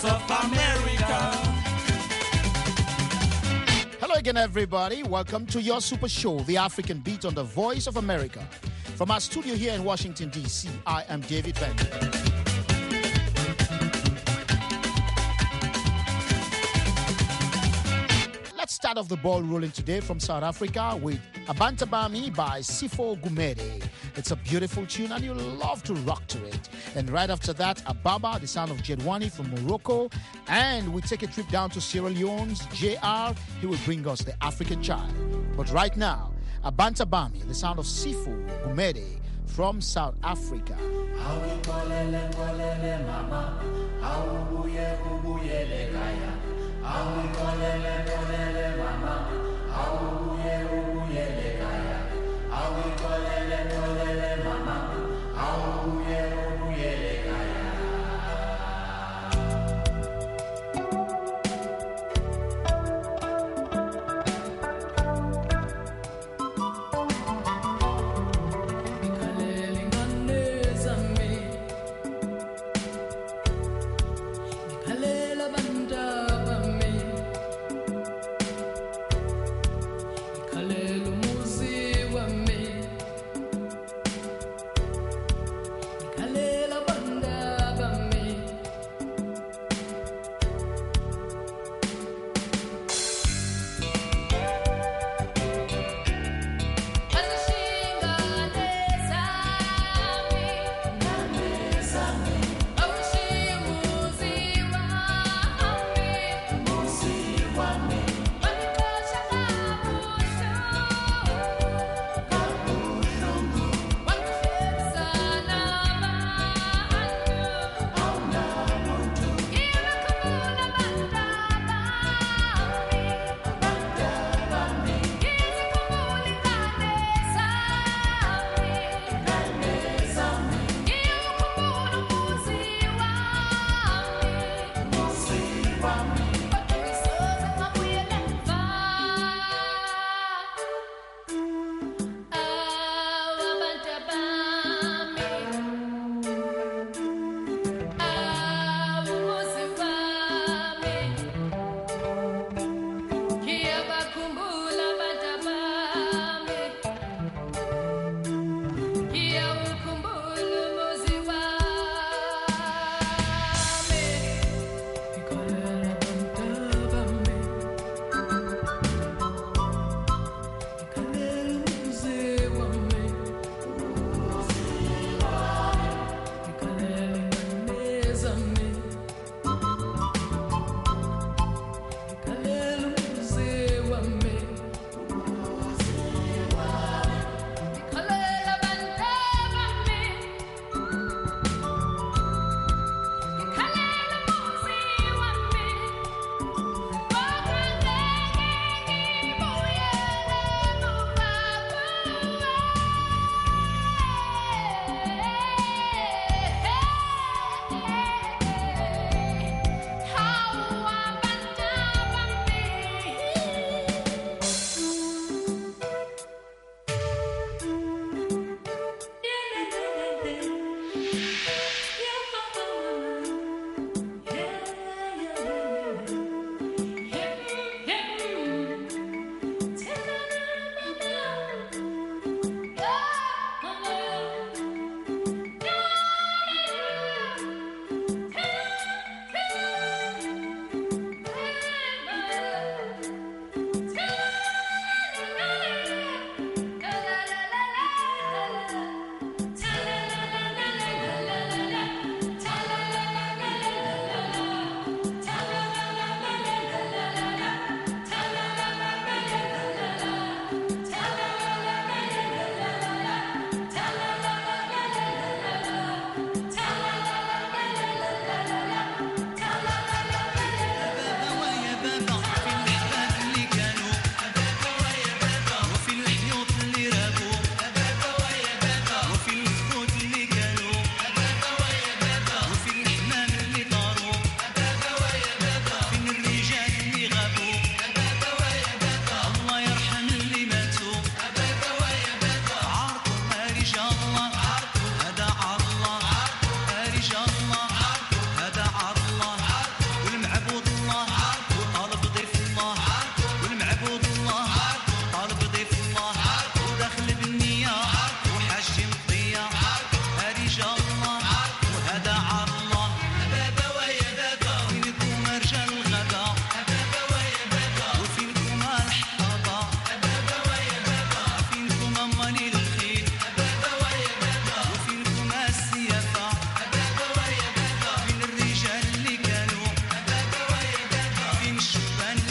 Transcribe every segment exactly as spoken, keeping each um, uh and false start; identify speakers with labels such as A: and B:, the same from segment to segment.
A: voice of America.
B: Hello again, everybody. Welcome to your super show, The African Beat on the Voice of America. From our studio here in Washington, D C, I am David Benton. Let's start off the ball rolling today from South Africa with Abantabami by Sipho Gumede. It's a beautiful tune and you'll love to rock to it. And right after that, Ababa, the sound of Jedwani from Morocco. And we take a trip down to Sierra Leone's J R. He will bring us the African child. But right now, Abantabami, the sound of Sipho Gumede from South Africa.
C: Kalela banda bami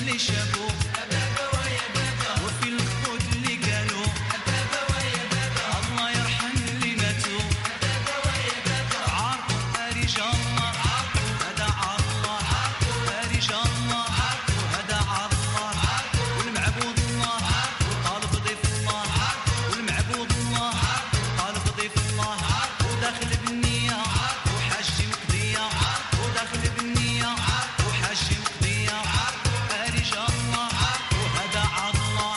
A: اللي شافوا بابا ويا بابا وفي الخوت اللي كانوا بابا ويا بابا الله يرحم اللي ماتوا بابا ويا بابا عارفوا رجال الله هذا الله رجال الله وهذا الله والمعبود الله وطالب ضيف الله والمعبود الله طالب ضيف الله وداخل بالنية وحاجي مقضية وداخل بالنية وحاجي مقضية رجال الله وهذا الله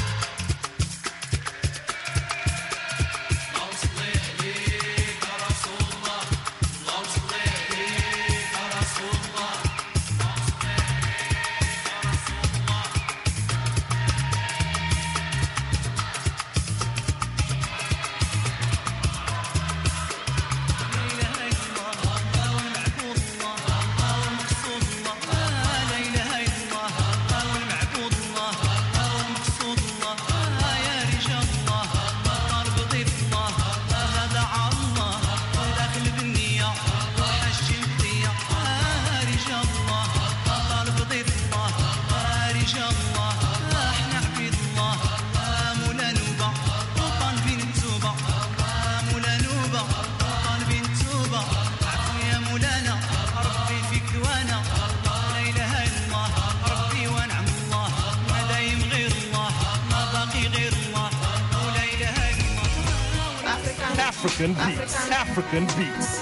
A: اللهم صل عليك يا رسول الله اللهم صل عليك يا رسول الله
C: African beats, African beats.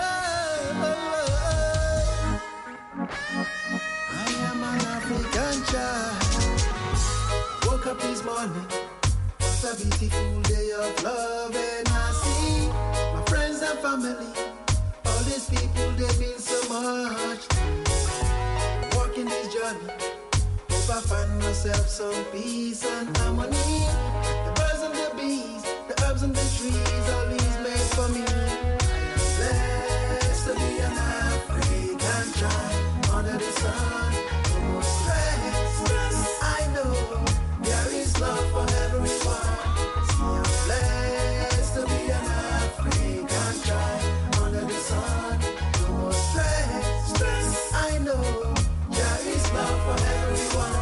D: I am an African child. Woke up this morning, it's a beautiful day of love, and I see my friends and family. All these people, they mean so much. Walking this journey, hope I find myself some peace and harmony. The birds and the bees, the herbs and the trees, all these made for me. I am blessed to be an African child under the sun. No stress, I know there is love for everyone. See, I'm blessed to be an African child under the sun. No more stress, stress, I know there is love for everyone.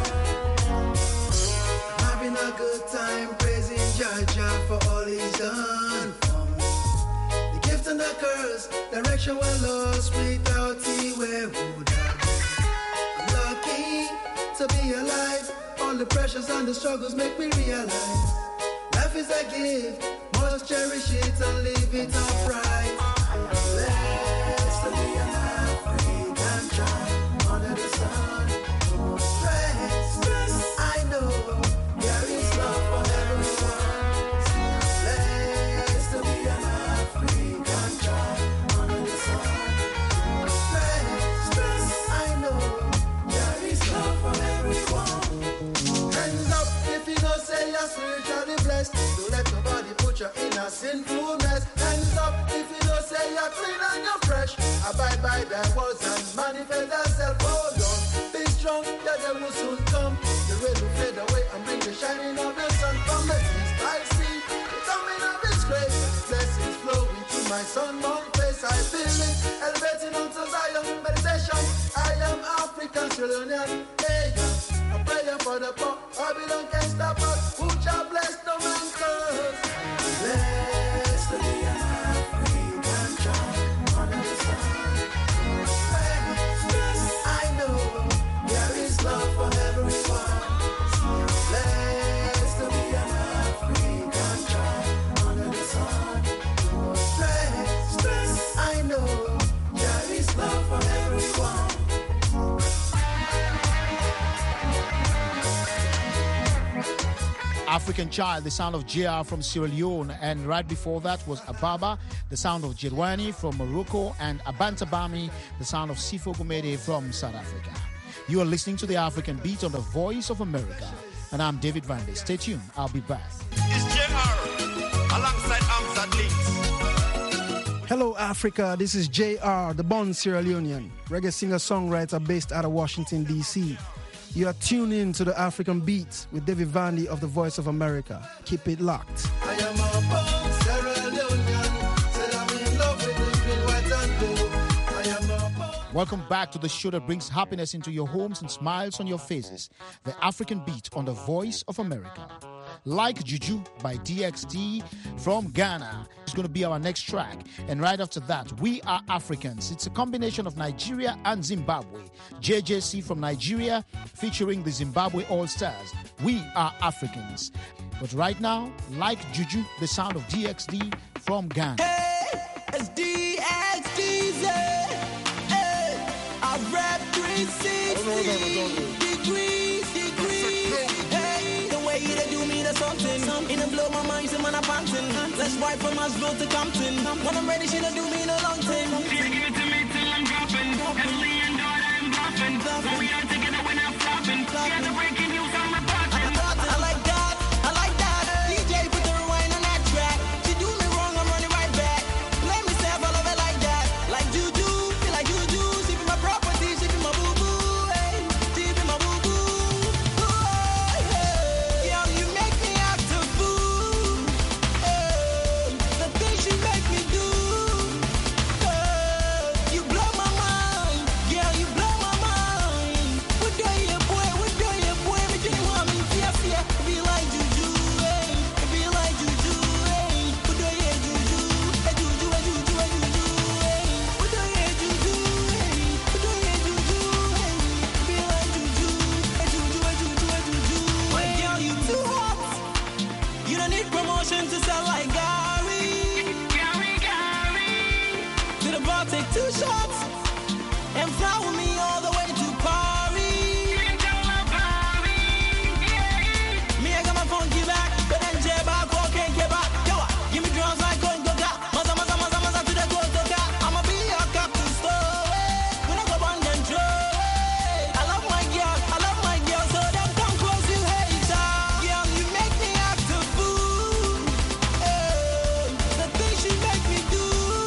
D: Having a good time praising Jaja for all he's done for me. The gift and the curse, direction we're lost, without he where would I be? I'm lucky to be alive. All the pressures and the struggles make me realize life is a gift, must cherish it and live it upright. I am blessed to be an African child under the sun. No more stress, stress, I know there is love for everyone. See, I'm blessed to be an African child under the sun. No more stress, stress, I know there is love for everyone. Hands up if you know say you're spiritually blessed. Don't let nobody put you in a sinful mess. Hands up if you know say you're clean and you're fresh. Abide by thy words and manifest thyself. Hold on, be strong, that they will soon come. The rain will fade away and bring the shining of the sun from the east. I see the coming of His grace. Blessings flowing to my sunburn face. I feel it elevating onto Zion meditation. I am African Trillion. Hey, a prayer for the poor. Babylon can't stop us. Who shall bless no man curse? Blessed to be an African child under the sun. Stress, I know there is love for everyone. See, I'm blessed to be an African child under the sun. No stress, stress, I know there is love for everyone.
B: African Child, the sound of J R from Sierra Leone, and right before that was Ababa, the sound of Jirwani from Morocco, and Abantabami, the sound of Sifo Gumede from South Africa. You are listening to the African Beat on the Voice of America, and I'm David Vandy. Stay tuned, I'll be back.
E: It's J R alongside Amzad Links.
F: Hello, Africa. This is J R, the born Sierra Leonean, reggae singer-songwriter based out of Washington, D C You are tuned in to the African Beat with David Vandy of the Voice of America. Keep it locked.
D: I am a born Sierra Leonean, said I'm in love with the green, white and gold. I am a born
B: Welcome back to the show that brings happiness into your homes and smiles on your faces. The African Beat on the Voice of America. Like Juju by D X D from Ghana. It's going to be our next track. And right after that, We Are Africans. It's a combination of Nigeria and Zimbabwe. J J C from Nigeria featuring the Zimbabwe All-Stars. We Are Africans. But right now, Like Juju, the sound of D X D from Ghana.
G: Hey, it's D X D Z. Hey, I rap three sixty degrees, degrees. Hey, the way they do me, that's something. In the blow, my mind, some man, I'm panting. Let's ride from Asheville to Compton. When I'm ready, she don't do me no long thing.
H: She give it to me till I'm dropping. Heavily and daughter, I'm bluffing. When we are together, when I'm flopping. She has a breaking news, I'm reporting.
G: I like that, I like that. D J, put the rewind on that track. She do me wrong, I'm running right back. Play me safe, I love it like that. Like Juju, feel like Juju. She be my property, she be my boo-boo. Hey, she be my boo-boo. Oh, hey. Girl, you make me act a fool. Hey, the things you make me do. Hey, you blow my mind. Girl, you blow my mind. What do you, boy? What do you, boy? But you want me to fear? Be like Juju, hey. Be like Juju, hey. What do you, Juju? Hey, Juju, hey, Juju, hey, Juju, hey. What do you, Juju, hey? What do you, Juju, hey? Be like Juju, hey, Juju, hey, Juju, hey, Juju. Well, girl, you too hot. You don't need promotion to sell like Gary.
H: Gary, Gary.
G: To the bar, take two shots and fly with me all the way to Paris. Me, I got my funky back, but then J back, walk can't get back. Yo, uh, give me drums like going go ga. Maza, maza, maza, maza to the go go ga. I'ma be your captain store. When I go on then throw. I love my girl, I love my girl, so them come close, you hater. Girl, you make me act a fool. Hey, the things you make me do.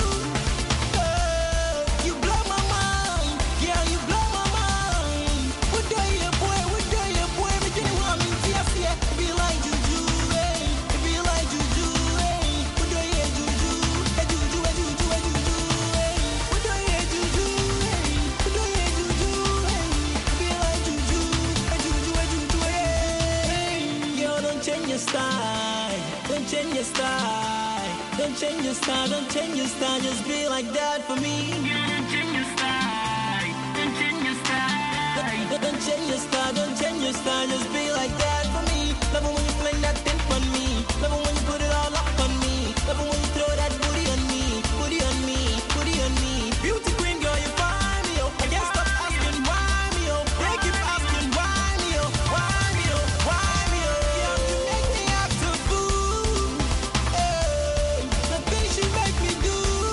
G: Hey, you blow my mind. Girl, you blow my mind. What do you, boy? What do you, boy? But you want me to fear? Be like Juju, hey. Be like Juju, hey. What do you, Juju? Hey, Juju, hey, Juju, hey, Juju, hey. What do you, Juju, hey? What do you, Juju, hey? Be like Juju, hey, Juju, hey, Juju, hey. Yo, don't change your style. Don't change your style. Don't change your style. Don't change your style. Just be like that for me.
H: Don't change your style. Don't change your style.
G: Don't, don't change your style, don't change your style, just be like that for me. Love it when you fling that thing on me. Love it when you put it all up on me. Love it when you throw that booty on me. Booty on me, booty on me. Beauty queen, girl, you find me, oh. I can't stop asking why me, oh. They keep asking why me, oh. Why me, oh. Why me, oh. Girl, you make me act a fool. Hey, the things you make me do.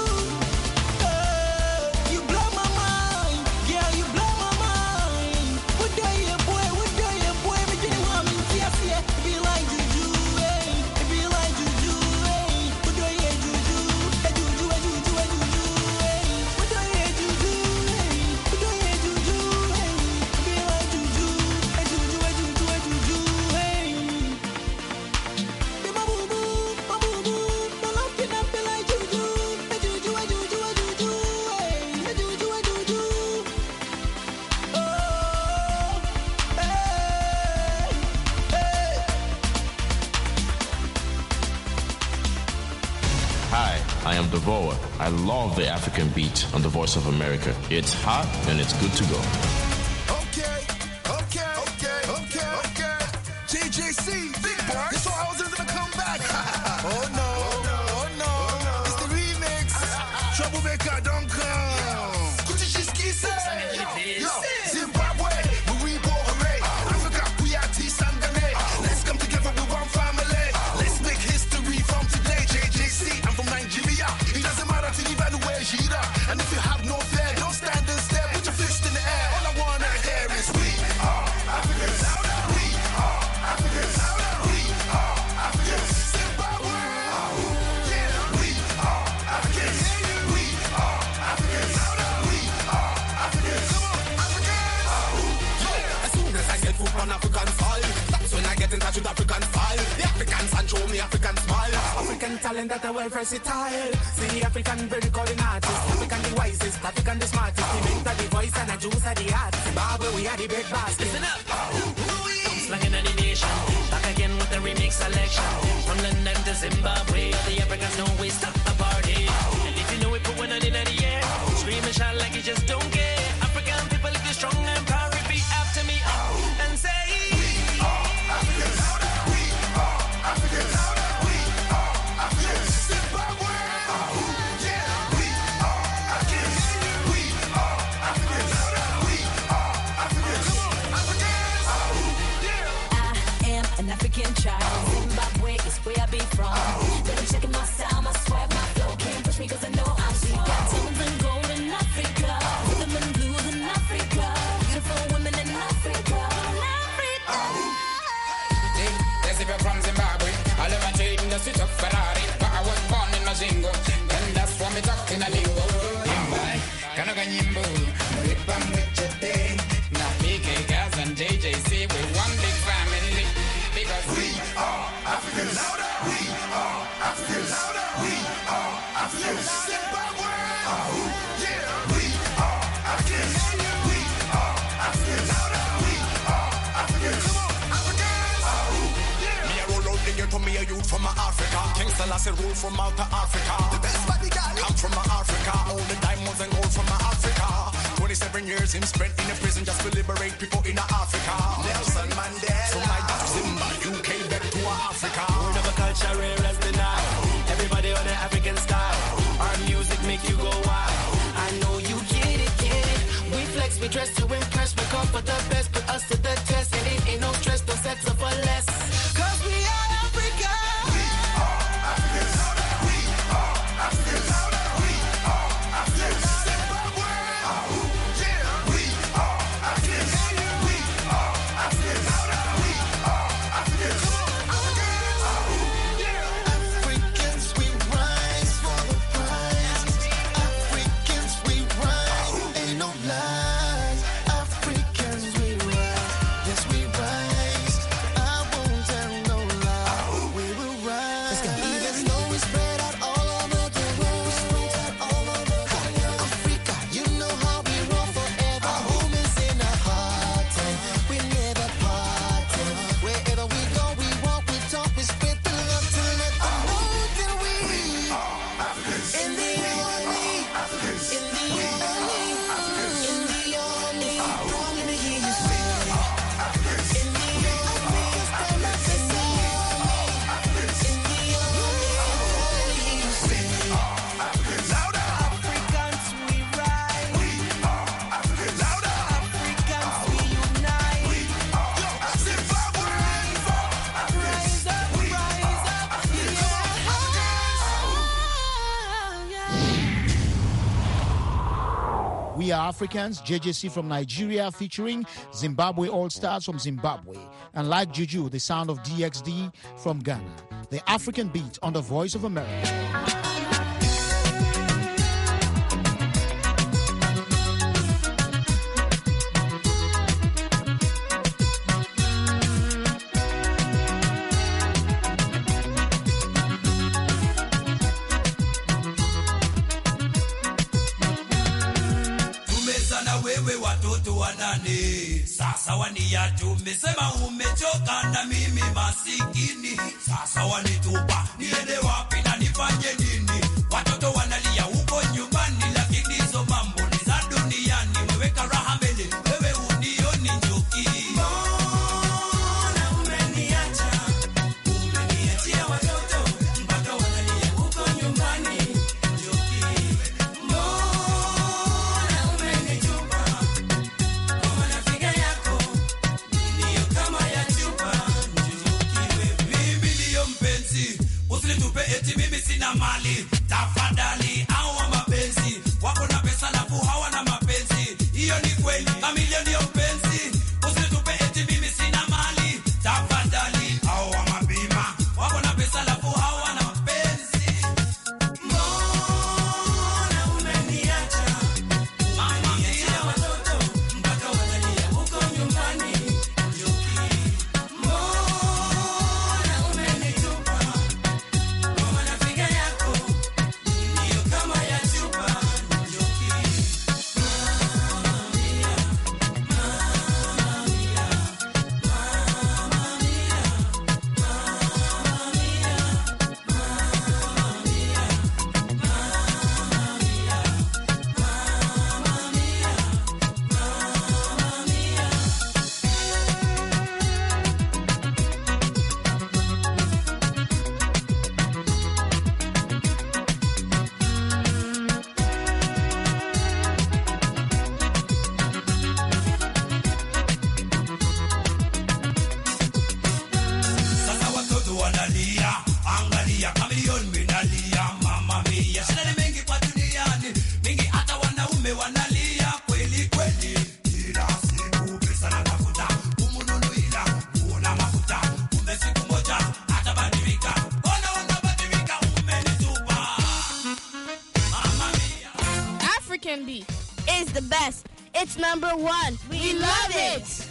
G: Hey, you blow my mind. Girl, you blow my mind. What do you, boy? What do you, boy? But you want me to fear? Be like Juju, hey. Be like Juju, hey. What do you, Juju? Hey, Juju, hey, Juju, hey, Juju, hey. What do you, Juju, hey? What do you, Juju, hey? Be like Juju, hey, Juju, hey, Juju, hey, Juju, hey. Be my boo boo, my boo boo. Don't love you, not be like Juju. Hey, Juju, hey, Juju, hey, Juju, hey. Hey, Juju, hey, Juju. Oh, hey, hey.
I: Hi, I am Devoa. I love the African beat on the Voice of America. It's hot and it's good to go.
E: Okay, okay, okay, okay, okay. J J C, big boy. This one I was into the comeback. Oh no, oh no, it's the remix. Troublemaker, don't come. Kuchishiski say, yo, Zimbabwe, we reborn hooray. Africa, we are T-Sangane. Let's come together with one family. Let's make history from today. J J C, I'm from Nigeria. It doesn't matter to leave anywhere, Jira. And if you have no fear, don't stand and stare. Put your fist in the air. All I wanna hear is we are Africans. We are Africans. We are Africans. Zimbabwe. Yeah, we are Africans. We are Africans. We are Africans. Come on, Africans.
J: As soon as I set foot on African soil, that's when I get in touch with African file. The African sun show me African smile. African African talent that are well versatile. See the African very calling artist, African the wisest, African the smartest. The mentor, the voice, and the juice are the art. Zimbabwe, we are the bread basket. Listen up. Slanging on the nation, back again with the remix selection. From London to Zimbabwe, all the Africans know we stop the party. And if you know it, put one on in the air. Scream and shout like you just don't care. African people, if you're strong and proud, repeat after me up and say, we are Africans. We are Africans. We are Africans. Zimbabwe. Yeah. We are Africans. We are Africans. We are Africans. Africans.
K: I am an African child. Zimbabwe is where I be from. Let me check my style, my swag, my flow. Can't push me 'cause I know I'm sweet. Got diamonds and gold in Africa, rhythm and blues in Africa, beautiful women in Africa, in Africa.
L: Yes, if you're from Zimbabwe, I live and trade in the street of Ferrari, but I was born in Mazingo, and that's why me talk in a lingo. Yimbai, Kanaga Nyimbo, Ripam Wichete, now P K Gaz and J J C, we one big family, because we are Africans. We are Africans. We are Africans. Zimbabwe. Yeah. We are Africans. We are Africans. We are Africans. Come on, Africans.
J: Me a roll out the ghetto, me a youth from Africa. King Selassie rule from out of Africa. The best bodyguard come from Africa. All the diamonds and gold from Africa. twenty-seven years him spent in a prison just to liberate people in Africa. Nelson Mandela. From Nigeria to Zimbabwe, U K back to Africa. Word of a culture rare as the night. Everybody on the African style. Our music make you go wild. I know you get it, get it. We flex, we dress to impress. We come for the best, put us to the test. And it ain't no stress, no sex up for less. 'Cause we are Africa. We are Africans. We are Africans. We are Africans. Zimbabwe. Yeah. We are Africans. We are Africans. We are Africans. Africans, we rise for the prize. Africans, we rise. Ain't no lies. Africans, we rise. Yes, we rise. I won't tell no lie. We will rise. Even though we spread out all over the world, spread out all over the world. Africa, you know how we roll forever. Home is in our heart, and we never part. And wherever we go, we walk, we talk, we spread the love to let them know that we are Africans. In the army, Africans. In the army, Africans. In the army, I'm gonna hear you say, Africans. In the army, stand up in the army, Africans. In the army, I'm gonna hear you say, Africans. Louder, Africans, we rise. We are Africans. Louder, Africans, we unite. We are Zimbabwe. Rise up, rise up, yeah.
B: We are Africans, J J C from Nigeria featuring Zimbabwe All Stars from Zimbabwe, and like Juju, the sound of D X D from Ghana. The African beat on the Voice of America.
A: Tumezana wewe watoto wanane, sasa wania tumesema umechoka na mimi masikini, sasa wanitupa niende wapi na nifanye nini? Watoto wanalia huko nyumbani, lakini hizo mambo ni za duniani. Weweka raha mbele, wewe unioni njoki. Mbona umeniacha? Umeniachia watoto mpaka wanalia huko nyumbani, njoki. Mbona umenitupa kwa mafiga yako, ndio kama ya chupa, njoki wewe. Mimi ndio mpenzi, usinitupe eti mimi sina mali. Tafadhali au mapenzi wako na pesa lafu hawana mapenzi, hiyo ni kweli. Kamilio ndio mpenzi, usinitupe eti mimi sina mali. Tafadhali au mabima wako na pesa lafu hawana mapenzi. Mbona umeniacha? Mama niachia watoto mpaka wanalia huko nyumbani, njoki. Mbona umenitupa kwa mafiga
M: the best. It's number one. We, love it.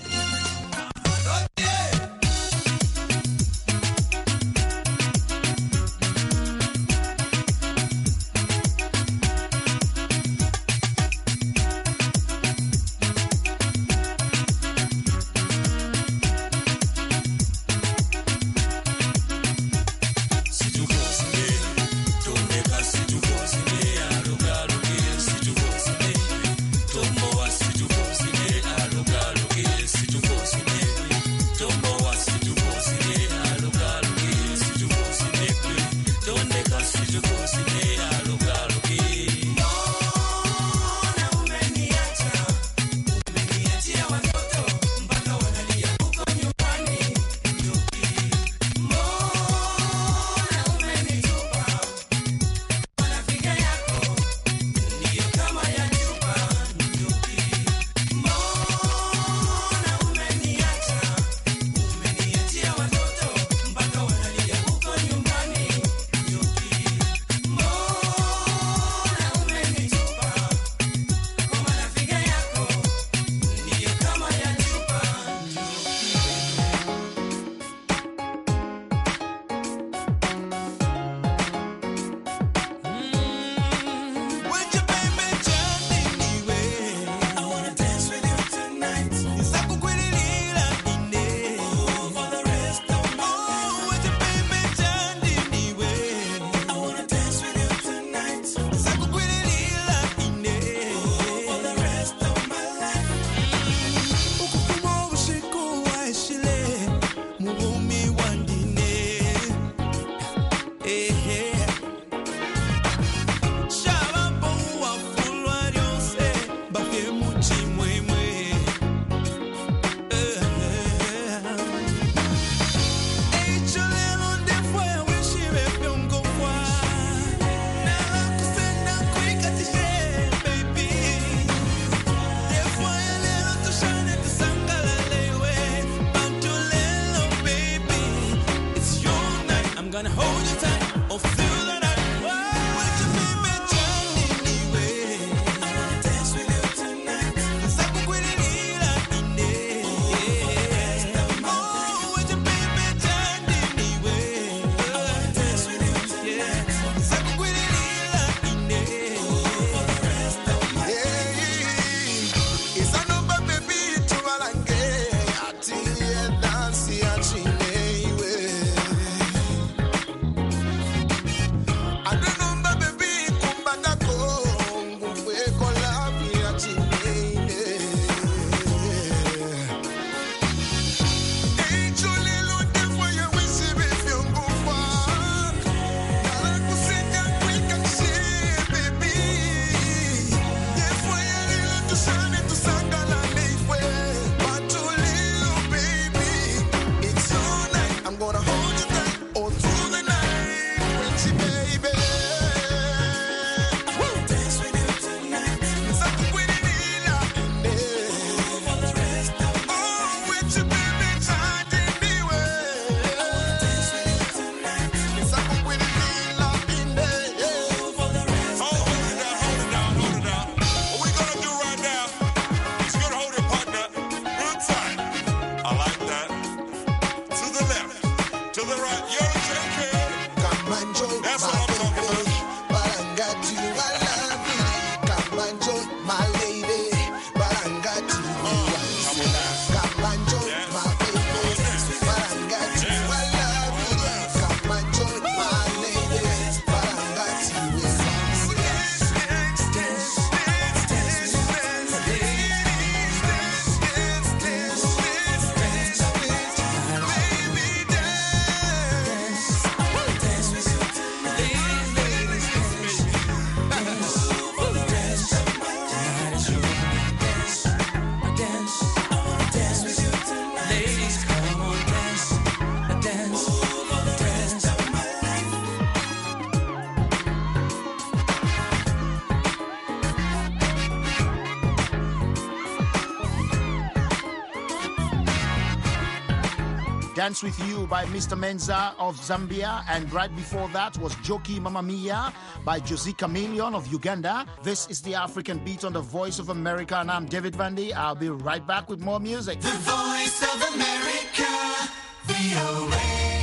B: Dance With You by Mister Menza of Zambia. And right before that was Joki Mamma Mia by Josie Chameleon of Uganda. This is the African Beat on the Voice of America, and I'm David Vandy. I'll be right back with more music.
A: The Voice of America, V O A.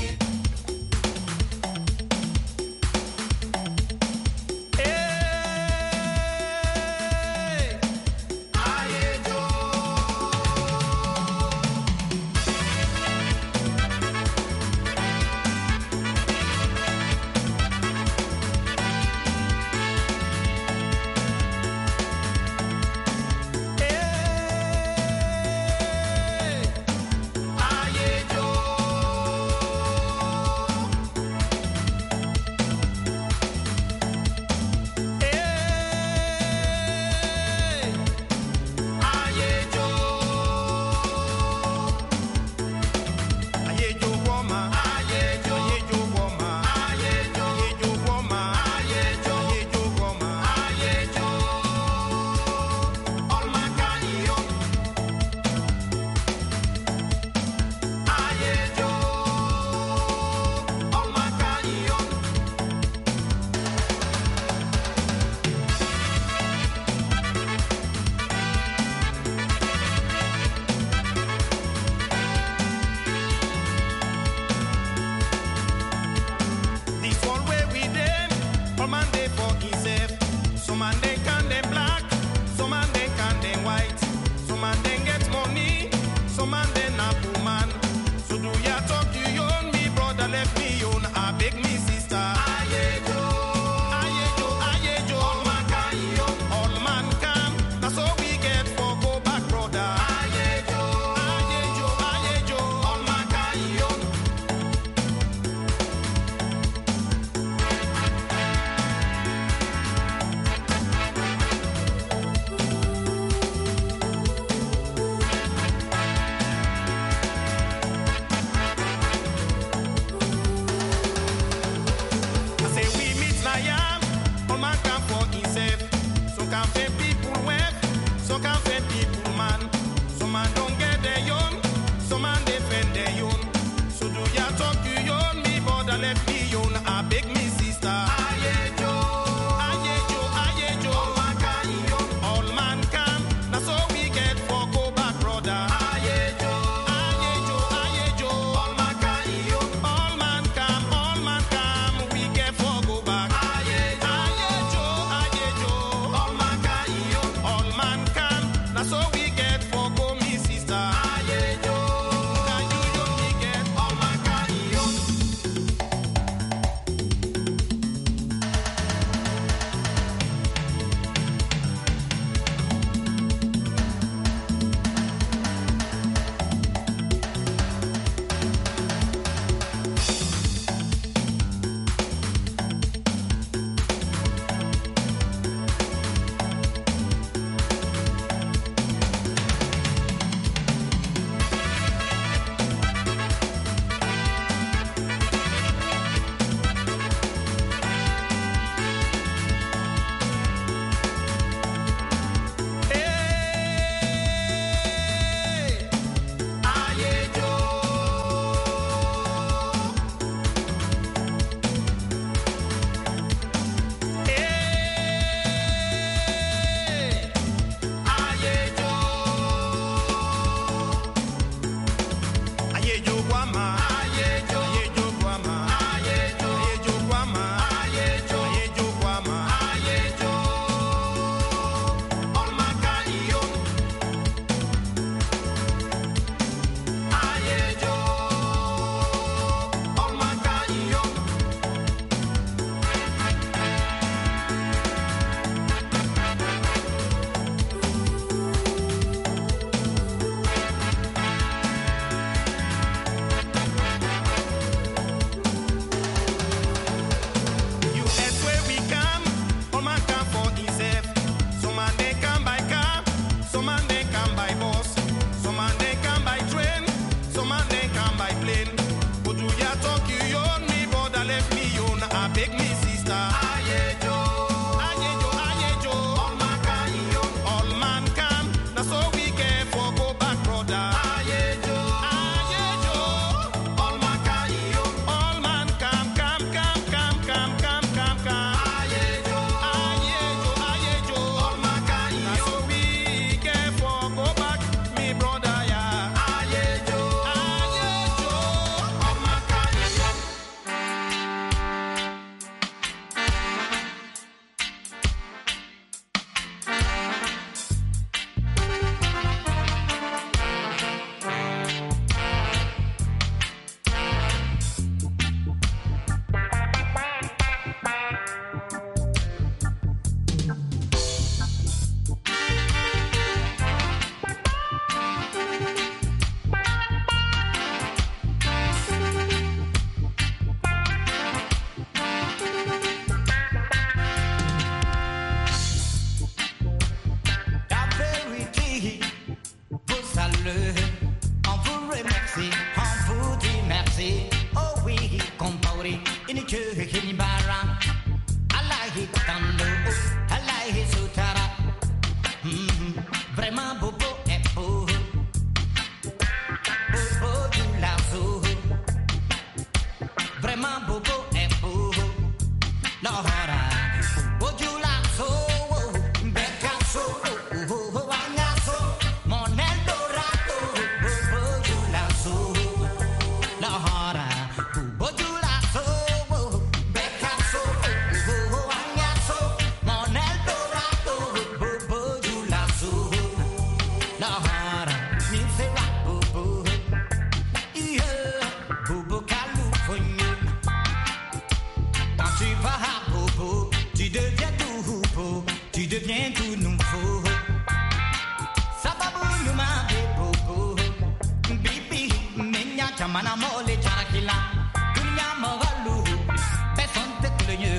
A: chamana mole charakila dunya magalu besonte kulunye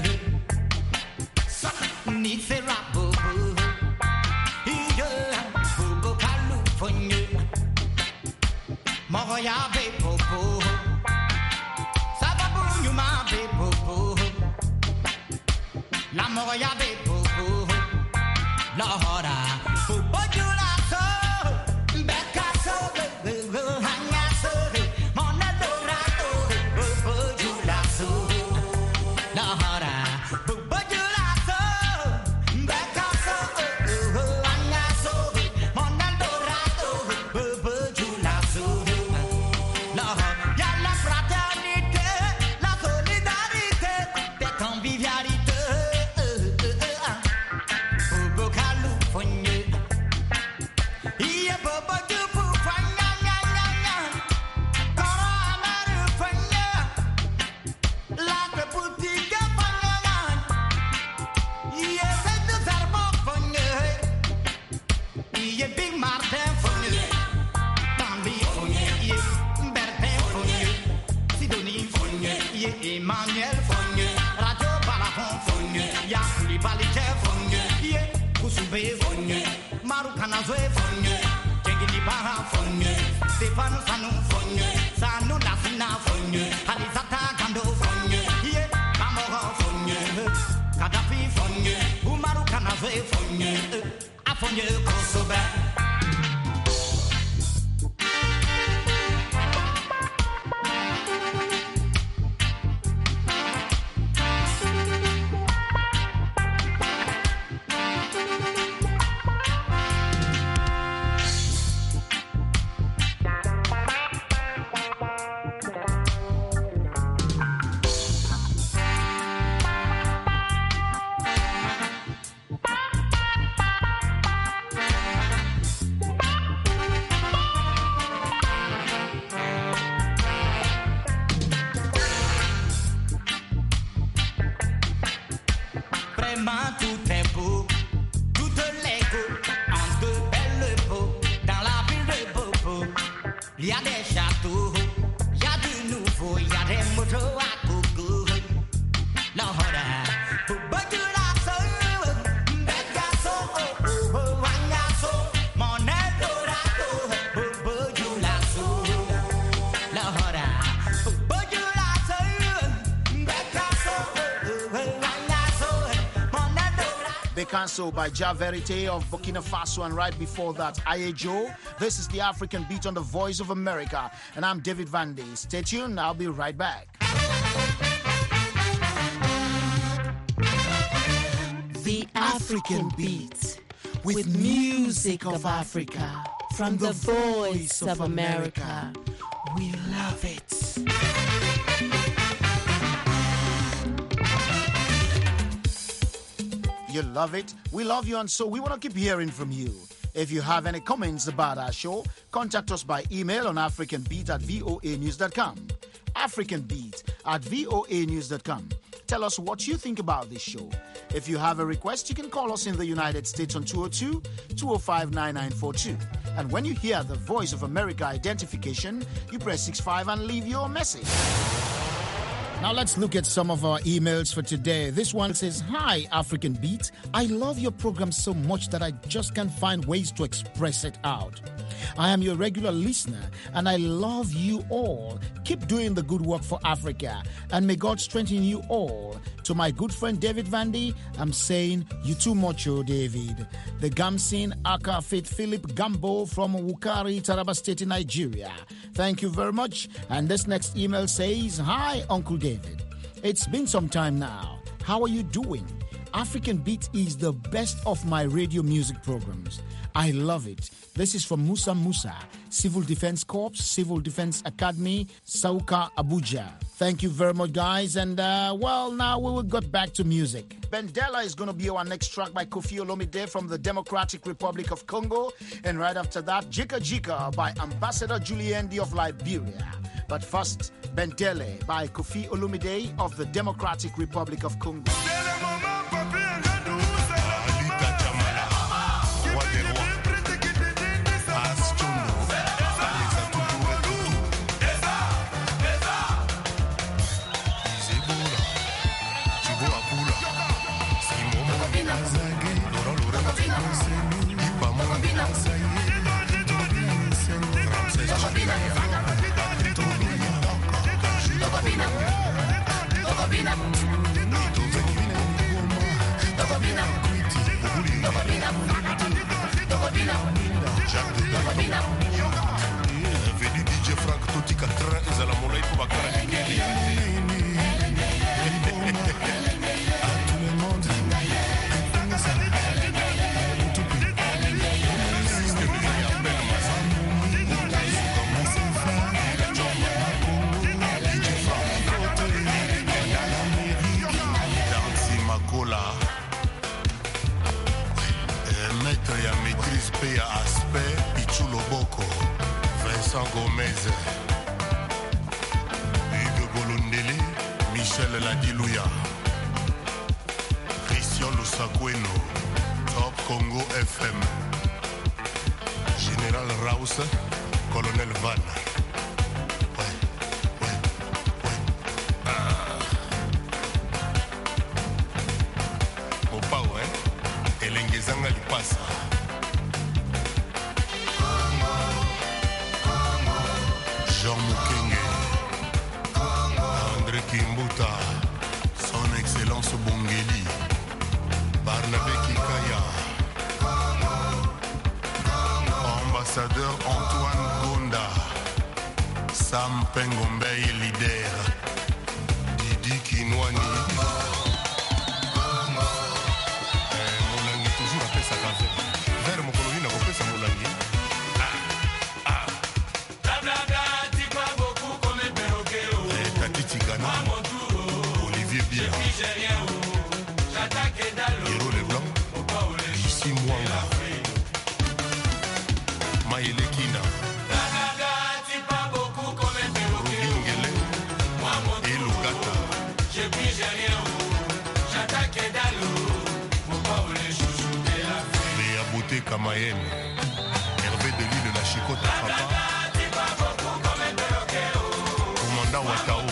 A: ni serabu iyo bugo kalu fonye moya be popo sababu nyuma be popo la moya be popo la hora popo jula so beka so hanya so mona dorato popo jula so la hora popo jula so beka so hanya so mona dorato popo jula so la ya la fraternité la solidarité des convivialité popo kalu fonye iye popo jupu fanya nya nya nya koro amaru fanya la boutique fanya iye sedu zarbo fanya iye big martin fanya tambi fanya iye bertin fanya sidoni fanya iye emmanuel fanya radio balafon fanya ya kulibali je fanya iye kusube fanya marukana zoe fanya jengili baha fanya stefano sanu fanya sanu lasina fanya halizata gando fanya iye mamoro fanya kadafi fanya umarukana zoe fanya afonye kosobe Vraiment tout est beau, tout est beau, en de belles peaux, dans la ville de Bobo. Il y a des châteaux, il y a du nouveau, il y a des motos à gogo. La hora, Bobo de la soul, Begaso, oh oh oh, Wangaso, mon Eldorado, Bobo de la soul. La hora, Bobo de la soul, Begaso, oh oh oh, Wangaso.
B: Bekanso by Ja Verite of Burkina Faso, and right before that, Ayejo. This is the African Beat on the Voice of America, and I'm David Vandy. Stay tuned, I'll be right back.
N: The African Beat with music of Africa from the Voice of America. We love it.
B: You love it, we love you, and so we want to keep hearing from you. If you have any comments about our show, contact us by email on africanbeat at voa news dot com. africanbeat at voa news dot com. Tell us what you think about this show. If you have a request, you can call us in the United States on two oh two, two oh five, nine nine four two. And when you hear the Voice of America identification, you press six five and leave your message. Now let's look at some of our emails for today. This one says, "Hi, African Beat. I love your program so much that I just can't find ways to express it out. I am your regular listener and I love you all. Keep doing the good work for Africa and may God strengthen you all. To my good friend David Vandy, I'm saying you too much, oh David. The Gamsin Aka Faith Philip Gambo from Wukari, Taraba State in Nigeria. Thank you very much." And this next email says, "Hi, Uncle David. It's been some time now. How are you doing? African Beat is the best of my radio music programs. I love it. This is from Musa Musa, Civil Defense Corps, Civil Defense Academy, Sauka, Abuja. Thank you very much, guys. And, uh, well, now we will get back to music. Bendela is going to be our next track by Kofi Olomide from the Democratic Republic of Congo. And right after that, Jika Jika by Ambassador Juliendi of Liberia. But first, Bendele by Kofi Olomide of the Democratic Republic of Congo.
O: Michel Ladilouya, Christian Lusakweno, Top Congo F M, Général Raus, Colonel Van. Ouais, ouais, ouais. Ah. Opao, hein? Elengezanga Lipasa. Jean Mukenge, André Kimbuta, son excellence Bongeli, Barnabé Kikaya, ambassadeur Antoine Gonda, Sam Pengombe leader, Didi Kinwani. Eh, Molangi toujours appelle sa café. Vers mon colonie n'a pas fait sa Molangi. Olivier Bia, Hiro Leblanc, ici Mwanga, Maïle Kina, Robin Ngele, et Lugata. Léa Beauté Kamayen, Hervé de l'île de la Chicote Papa, Commandant Watao.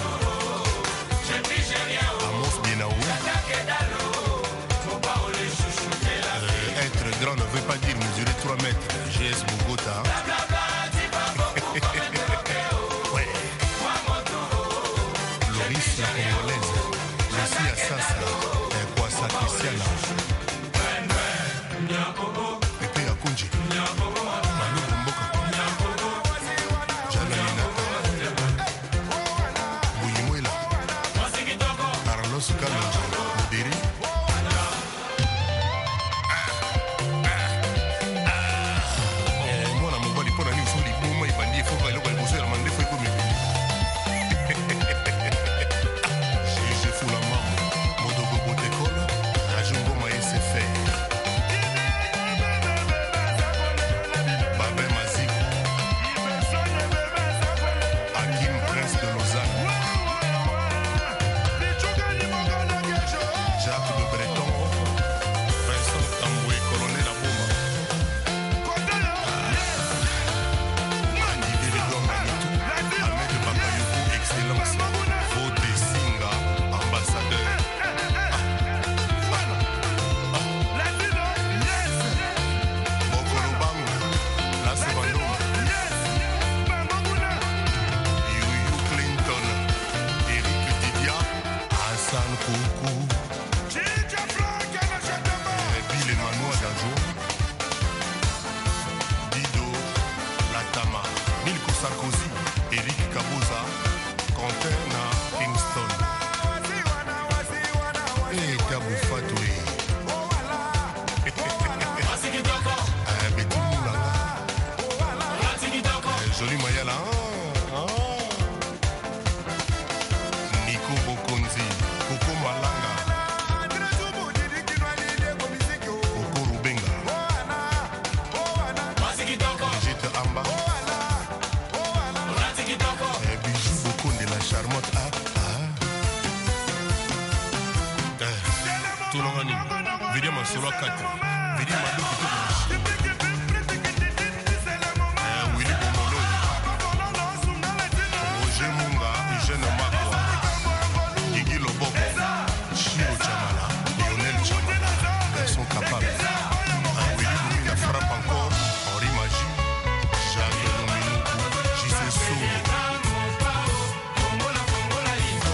O: Euh, être grand ne veut pas dire mesurer trois mètres. G S Bogota. Ouais. Loris la Congolaise. Lucie Assasa. Kwasa Christiana. Pepe Akunji. Manu Bomboka. Jana Linata. Bouyimuela. Carlos Kalonji. Modéré.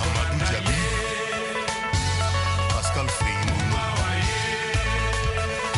O: Pascal Free.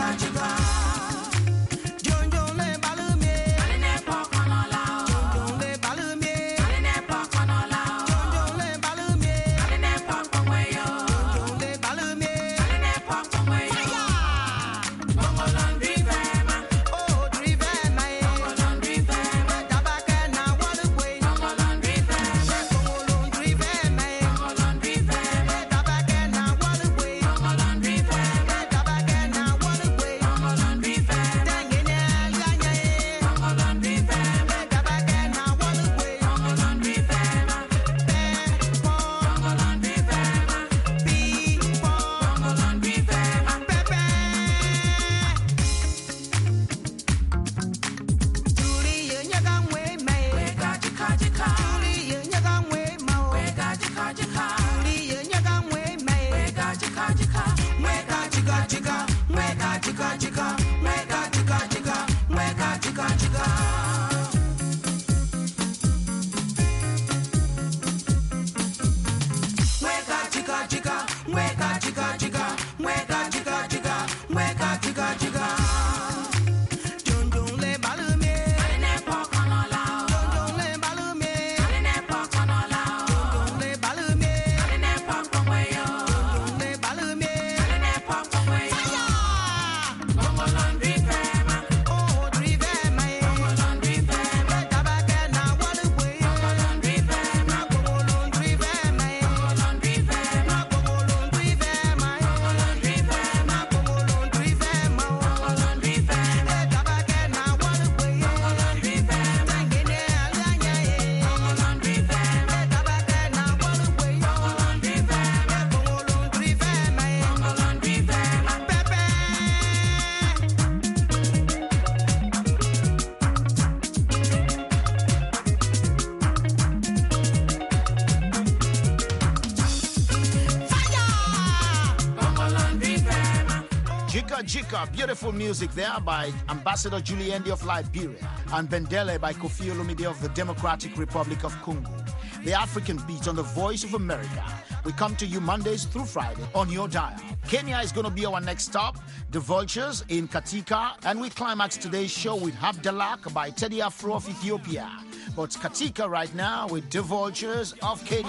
B: Jika Jika, beautiful music there by Ambassador Juliendi of Liberia and Bendele by Kofi Olomide of the Democratic Republic of Congo. The African Beat on the Voice of America. We come to you Mondays through Friday on your dial. Kenya is going to be our next stop, The Vultures in Katika, and we climax today's show with Habdalak by Teddy Afro of Ethiopia. But Katika right now with The Vultures of Kenya.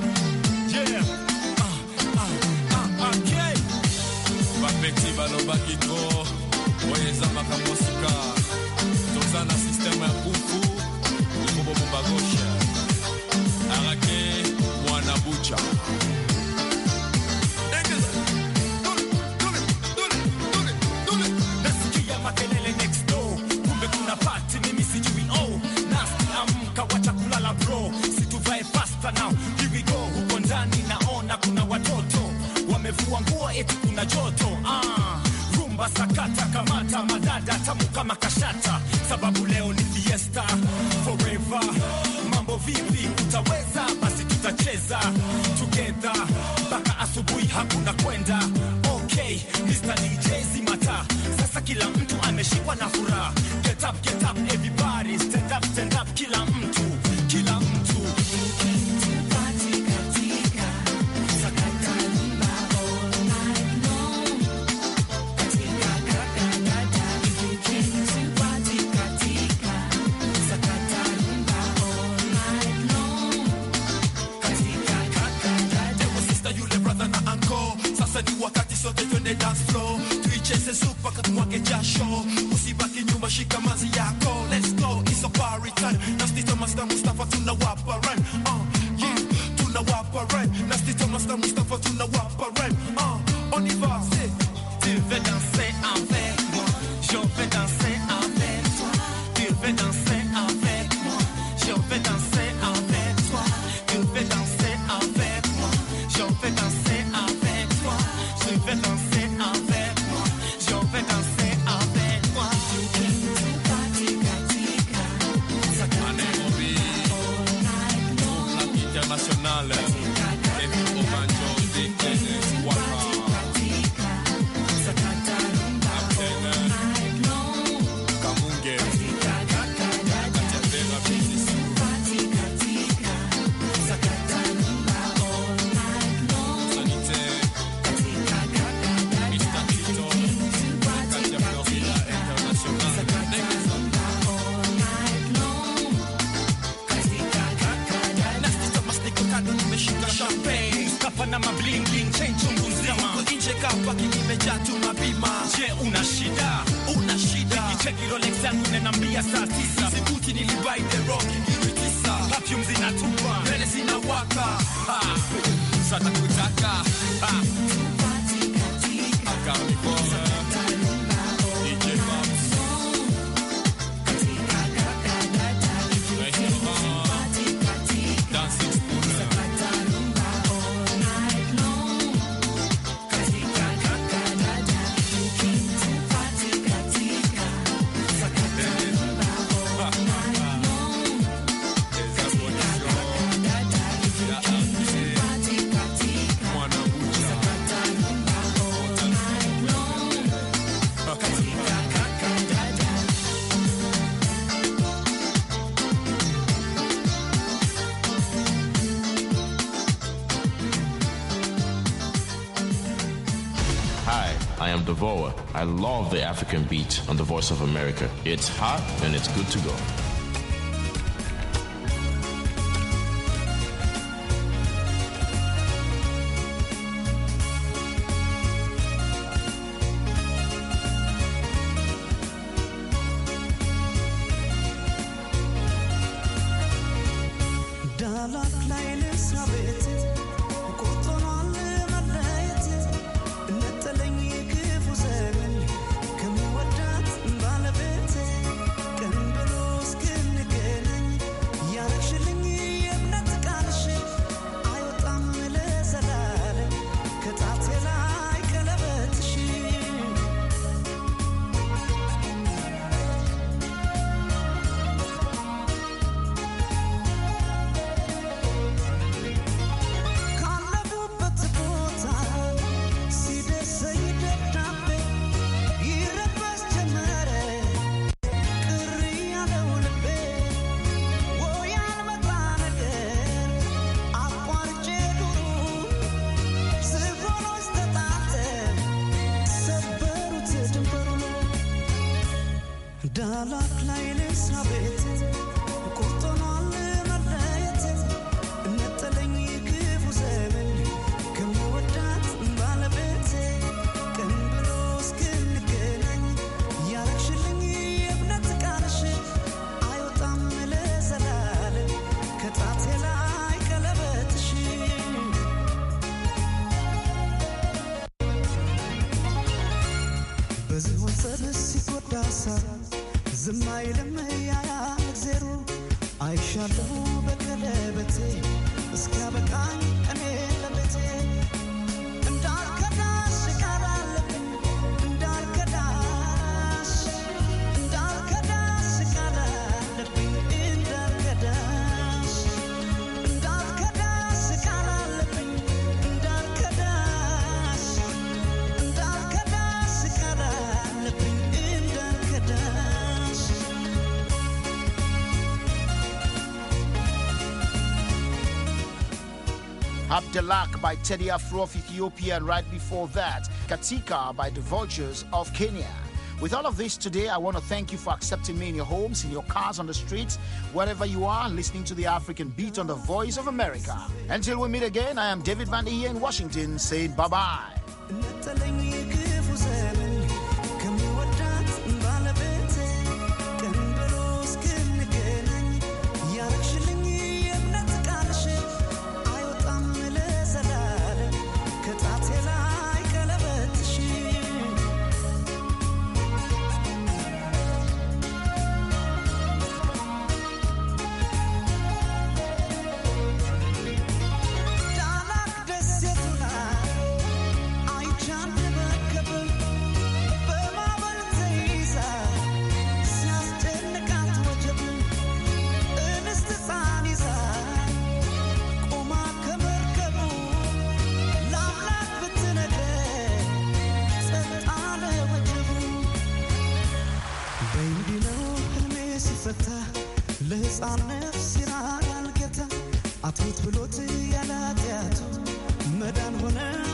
P: Yeah. Okay. Bapeti balobakiko oyeza makamosika tozana système ya kufu bobo bagosha arake mwana bucha nasikia makelele next door kumbe kuna party mimi sijui oh nasi amka wacha kulala bro situvae faster now here we go huko ndani naona kuna watoto wamevua nguo eti kuna joto ah rumba sakata kamata madada tamu kama kashata sababu leo ni fiesta forever mambo vipi utaweza basi tutacheza together mpaka asubuhi hakuna kwenda okay mister D J Zimata sasa kila mtu ameshikwa na furaha get up get up everybody stand up stand up kila mtu kila mtu wakati sote twende dance floor tuicheze super katumwake jasho usibaki nyuma shika mazi yako let's go it's a party time Nasty Thomas na Mustafa tunawapa rhyme uh yeah tunawapa rhyme Nasty Thomas na Mustafa tunawapa rhyme uh on y va c'est tu veux danser avec moi je vais danser avec toi tu veux danser avec moi je vais danser avec toi tu veux danser avec moi je vais danser avec toi je vais danser avec moi, je vais danser avec toi. International, David Obanjo, Dennis Waka, Kamunge, Katapera Business. Sanitaire, Mister hapa kimejaa tu mabima. Je, una shida? Una shida? Nikicheki Rolex yangu inaniambia saa tisa. Sibuti nilibuy the rock ngiri tisa. Perfume zinatupa, mbele zinawaka. Ha, sasa kutaka. Ha. Akamipoa. D J Babs. Dancing spoon.
I: I am Devoa. I love the African beat on the Voice of America. It's hot and it's good to go.
B: Abdelak by Teddy Afro of Ethiopia, and right before that, Katika by the Vultures of Kenya. With all of this today, I want to thank you for accepting me in your homes, in your cars, on the streets, wherever you are, listening to the African Beat on the Voice of America. Until we meet again, I am David Van here in Washington saying bye-bye.
Q: አትሁት ብሎት ያላትያቱ መዳን ሆነ